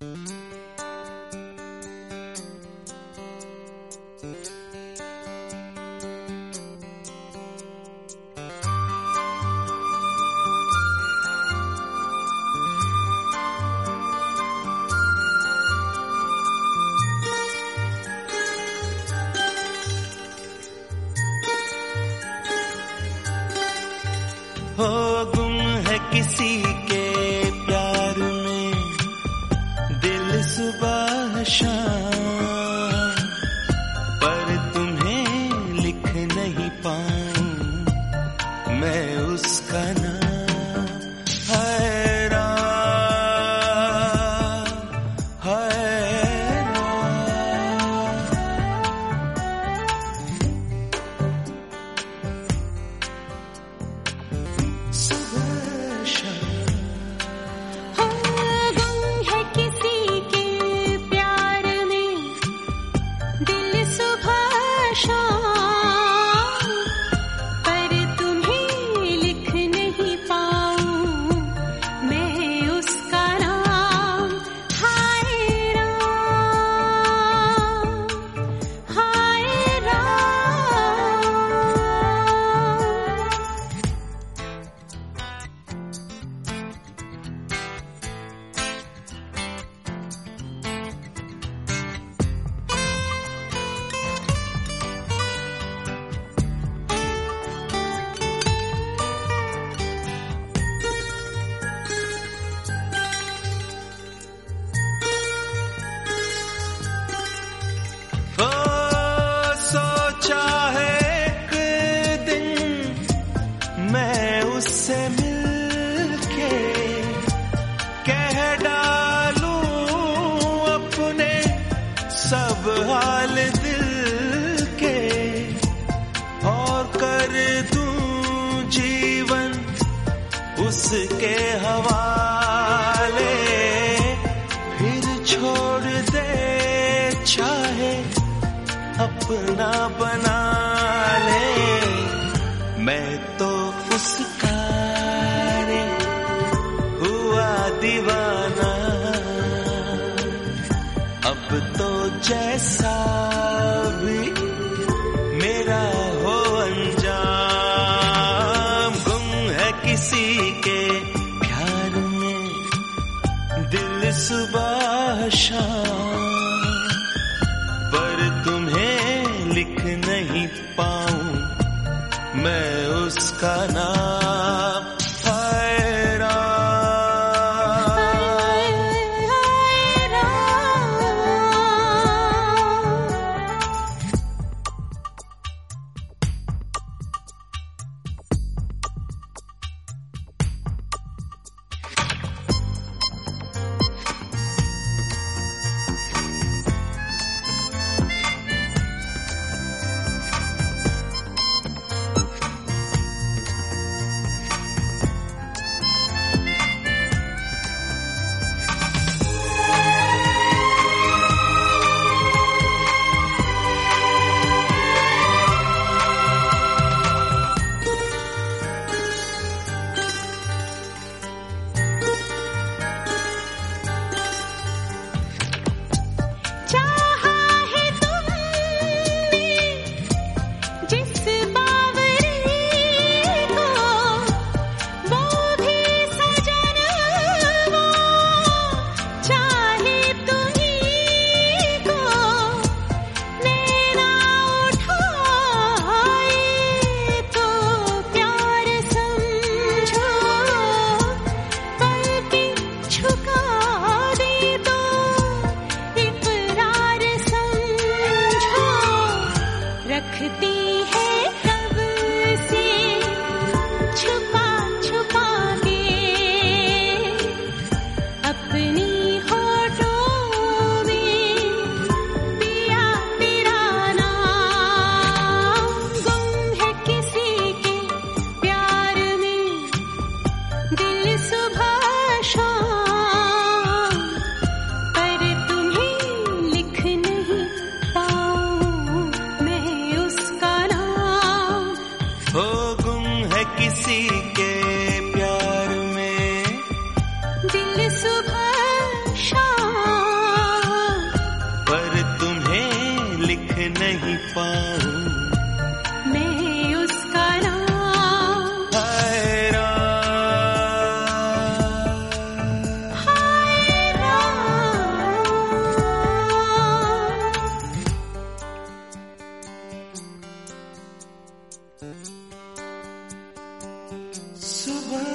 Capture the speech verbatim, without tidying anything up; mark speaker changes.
Speaker 1: हो गुम है किसी के प्यार में दिल सुबह शाम, पर तुम्हें लिख नहीं पाऊं मैं उसका नाम। हैरान हैरान उससे मिलके कह डालूं अपने सब हाल दिल के, और कर दूं जीवन उसके हवाले, फिर छोड़ दे चाहे अपना बना ले। मैं तो उसका रे हुआ दीवाना, अब तो जैसा भी मेरा हो अंजाम। गुम है किसी के प्यार में दिल सुबह शाम, पर तुम्हें लिख नहीं पाऊं मैं उसका नाम। किसी के प्यार में दिल सुबह शाम। पाऊं
Speaker 2: मैं उसका नाम।
Speaker 1: हाय राम,
Speaker 2: हाय राम।
Speaker 1: सुबह